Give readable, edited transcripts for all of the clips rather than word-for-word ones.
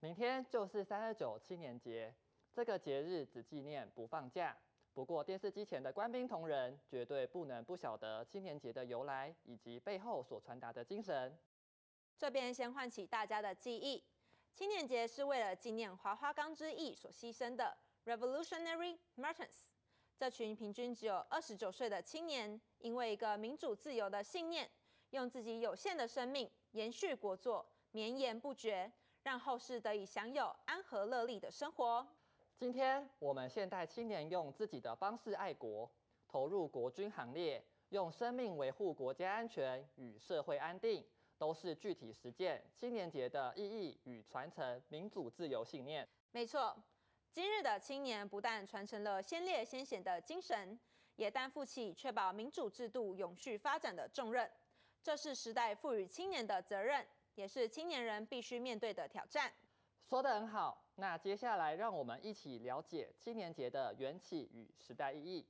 明天就是329青年节，这个节日只纪念不放假。不过电视机前的官兵同仁绝对不能不晓得青年节的由来以及背后所传达的精神。 这边先唤起大家的记忆，青年节是为了纪念华花岗之役所牺牲的 Revolutionary Martyrs。这群平均只有29岁的青年，因为一个民主自由的信念，用自己有限的生命延续国祚，绵延不绝，让后世得以享有安和乐利的生活。 今天我们现代青年用自己的方式爱国，投入国军行列，用生命维护国家安全与社会安定，都是具体实践青年节的意义与传承民主自由信念。 没错，今日的青年不但传承了先烈先贤的精神，也担负起确保民主制度永续发展的重任。这是时代赋予青年的责任，也是青年人必须面对的挑战。 说得很好，那接下来让我们一起了解青年节的缘起与时代意义。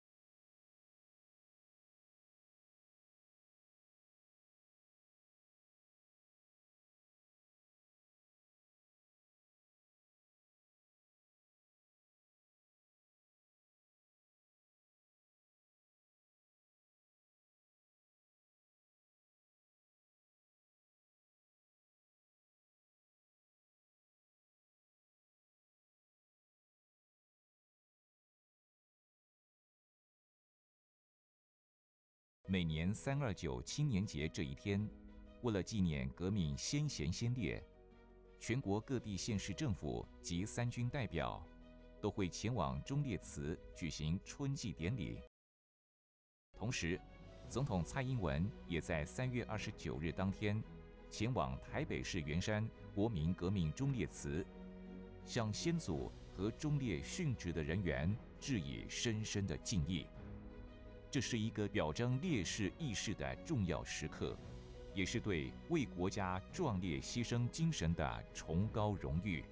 每年329青年节这一天，为了纪念革命先贤先烈，全国各地县市政府及三军代表都会前往忠烈祠举行春祭典礼。同时，总统蔡英文也在3月29日当天前往台北市圆山国民革命忠烈祠，向先祖和忠烈殉职的人员致以深深的敬意。这是一个表彰烈士义士的重要时刻，也是对为国家壮烈牺牲精神的崇高荣誉。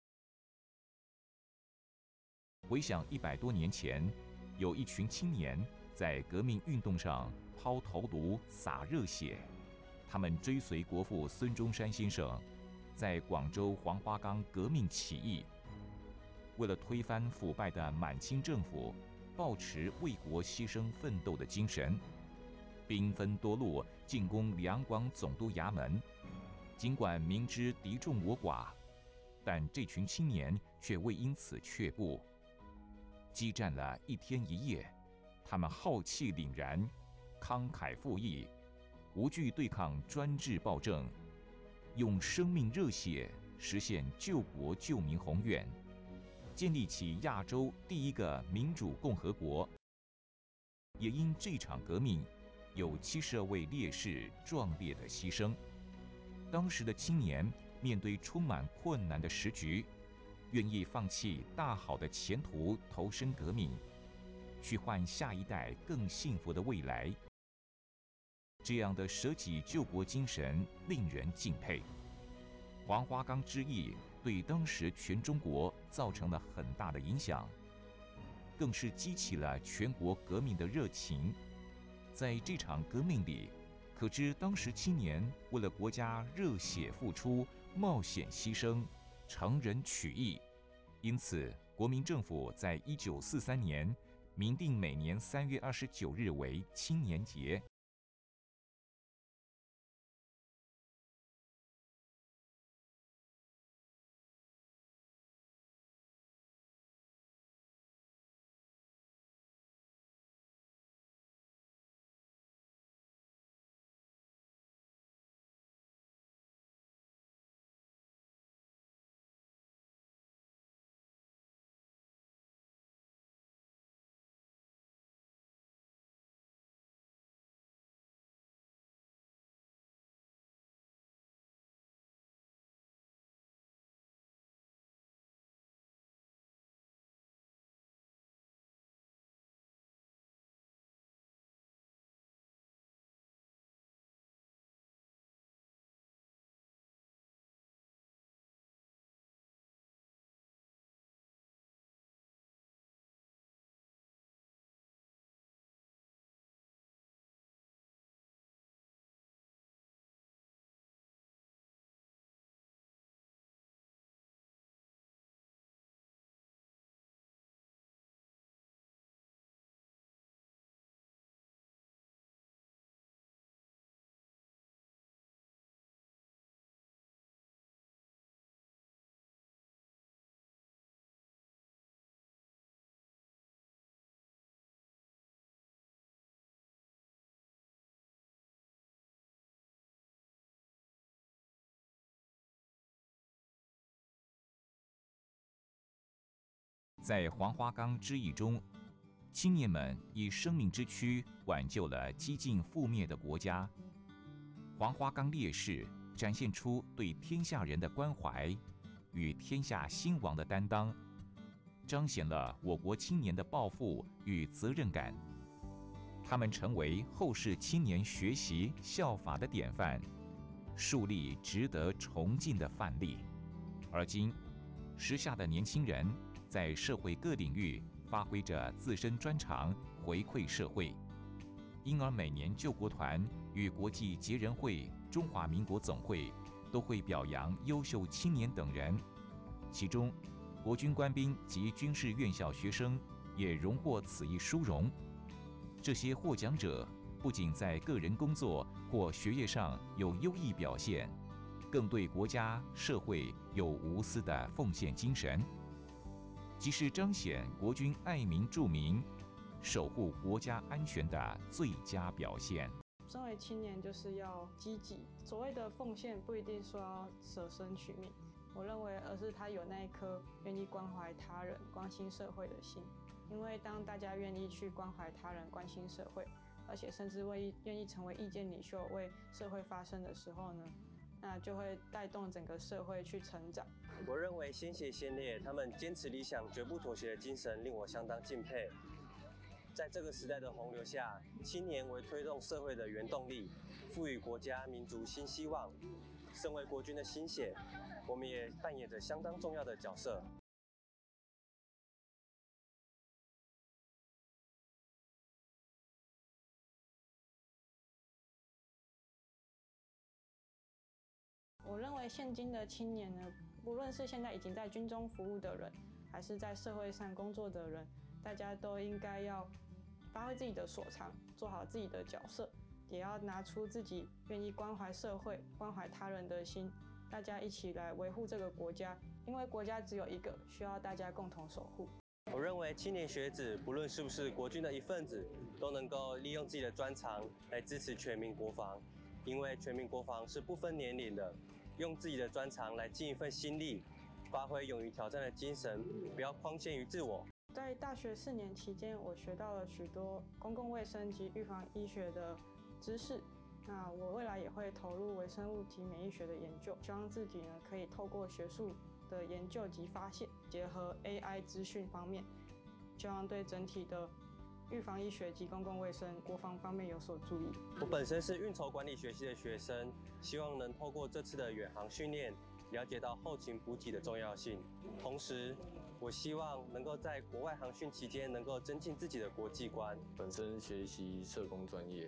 回想100多年前，有一群青年在革命运动上抛头颅、洒热血，他们追随国父孙中山先生，在广州黄花岗革命起义，为了推翻腐败的满清政府，抱持为国牺牲奋斗的精神，兵分多路进攻两广总督衙门。尽管明知敌众我寡，但这群青年却未因此却步。激战了一天一夜，他们浩气凛然，慷慨赴义，无惧对抗专制暴政，用生命热血实现救国救民宏愿，建立起亚洲第一个民主共和国。也因这场革命，有72位烈士壮烈的牺牲。当时的青年面对充满困难的时局，愿意放弃大好的前途，投身革命，去换下一代更幸福的未来。这样的舍己救国精神令人敬佩。黄花岗之役对当时全中国造成了很大的影响，更是激起了全国革命的热情。在这场革命里，可知当时青年为了国家热血付出、冒险牺牲、成仁取义。因此，国民政府在1943年明定每年3月29日为青年节。 在黄花岗之役中，青年们以生命之躯挽救了几近覆灭的国家。黄花岗烈士展现出对天下人的关怀与天下兴亡的担当，彰显了我国青年的抱负与责任感。他们成为后世青年学习效法的典范，树立值得崇敬的范例。而今，时下的年轻人在社会各领域发挥着自身专长，回馈社会。因而每年救国团与国际捷人会、中华民国总会都会表扬优秀青年等人，其中国军官兵及军事院校学生也荣获此一殊荣。这些获奖者不仅在个人工作或学业上有优异表现，更对国家社会有无私的奉献精神，即是彰显国军爱民助民、守护国家安全的最佳表现。 身为青年，就是要积极。所谓的奉献，不一定说要舍身取义，我认为，而是他有那一颗愿意关怀他人、关心社会的心。因为当大家愿意去关怀他人、关心社会，而且甚至愿意成为意见领袖，为社会发声的时候呢，那就会带动整个社会去成长。 我认为鲜血先烈他们坚持理想、绝不妥协的精神，令我相当敬佩。在这个时代的洪流下，青年为推动社会的原动力，赋予国家民族新希望。身为国军的新血，我们也扮演着相当重要的角色。 我认为现今的青年呢，无论是现在已经在军中服务的人，还是在社会上工作的人，大家都应该要发挥自己的所长，做好自己的角色，也要拿出自己愿意关怀社会、关怀他人的心，大家一起来维护这个国家，因为国家只有一个，需要大家共同守护。 我认为青年学子不论是不是国军的一份子，都能够利用自己的专长来支持全民国防，因为全民国防是不分年龄的，用自己的专长来尽一份心力，发挥勇于挑战的精神，不要框限于自我。 在大学4年期间，我学到了许多公共卫生及预防医学的知识。那我未来也会投入微生物及免疫学的研究，希望自己呢可以透过学术的研究及发现，结合 AI 资讯方面，希望对整体的预防医学及公共卫生、国防方面有所注意。 我本身是运筹管理学系的学生，希望能透过这次的远航训练，了解到后勤补给的重要性。同时，我希望能够在国外航训期间，能够增进自己的国际观。 本身学习社工专业。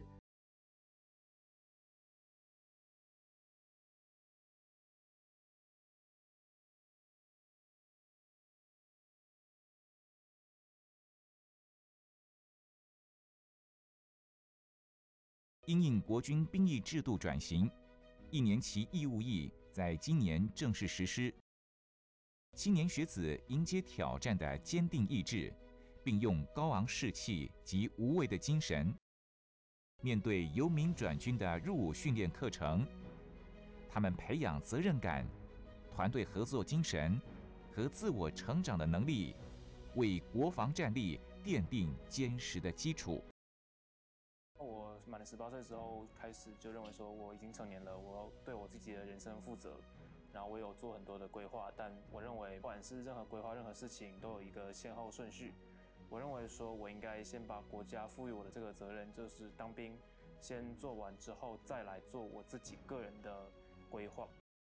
因应国军兵役制度转型，1年期义务役在今年正式实施。青年学子迎接挑战的坚定意志，并用高昂士气及无畏的精神，面对由民转军的入伍训练课程，他们培养责任感、团队合作精神和自我成长的能力，为国防战力奠定坚实的基础。 我满了18岁之后，开始就认为说我已经成年了，我要对我自己的人生负责。然后我有做很多的规划，但我认为不管是任何规划、任何事情都有一个先后顺序。我认为说我应该先把国家赋予我的这个责任，就是当兵，先做完之后，再来做我自己个人的规划。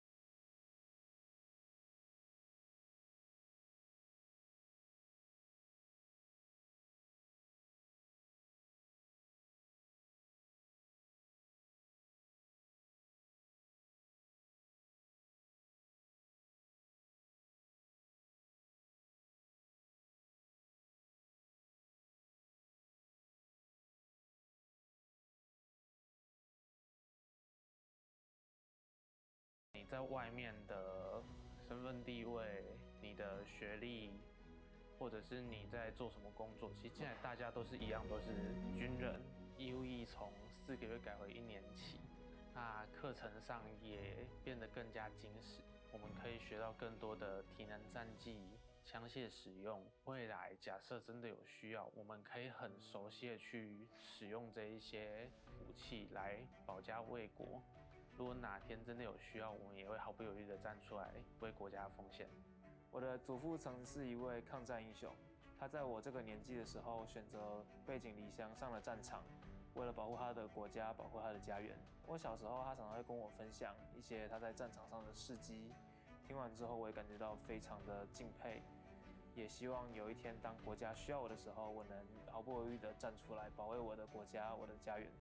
你在外面的身份地位、你的学历，或者是你在做什么工作，其实现在大家都是一样，都是军人。义务役从4个月改为1年期，那课程上也变得更加精实，我们可以学到更多的体能战技、 详细的使用。未来假设真的有需要，我们可以很熟悉的去使用这一些武器来保家卫国。如果哪天真的有需要，我们也会毫不犹豫的站出来为国家奉献。 我的祖父曾是一位抗战英雄，他在我这个年纪的时候选择背井离乡上了战场，为了保护他的国家，保护他的家园。我小时候他常常会跟我分享一些他在战场上的事迹，听完之后我也感觉到非常的敬佩，也希望有一天当国家需要我的时候，我能毫不犹豫地站出来保卫我的国家，我的家园。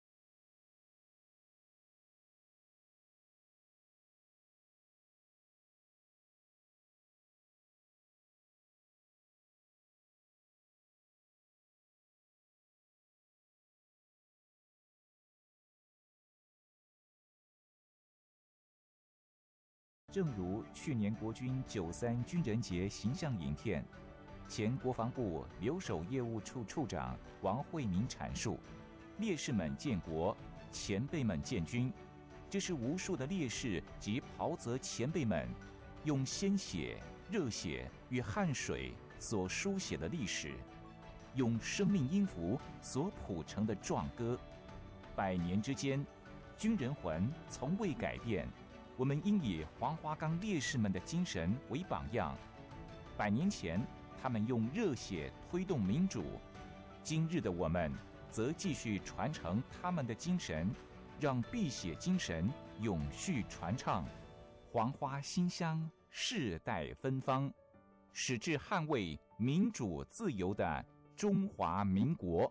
正如去年国军93军人节形象影片，前国防部留守业务处处长王惠明阐述：烈士们建国，前辈们建军，这是无数的烈士及袍泽前辈们用鲜血、热血与汗水所书写的历史，用生命音符所谱成的壮歌。100年之间，军人魂从未改变。我们应以黄花岗烈士们的精神为榜样。100年前，他们用热血推动民主；今日的我们，则继续传承他们的精神，让碧血精神永续传唱，黄花馨香，世代芬芳，矢志捍卫民主自由的中华民国。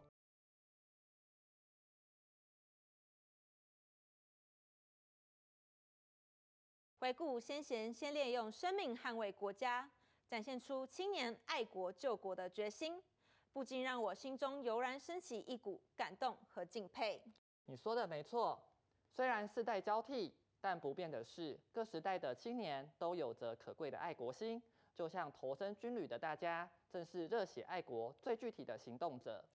回顾先贤先烈用生命捍卫国家，展现出青年爱国救国的决心，不禁让我心中油然升起一股感动和敬佩。 你说的没错，虽然世代交替，但不变的是，各时代的青年都有着可贵的爱国心，就像投身军旅的大家，正是热血爱国最具体的行动者。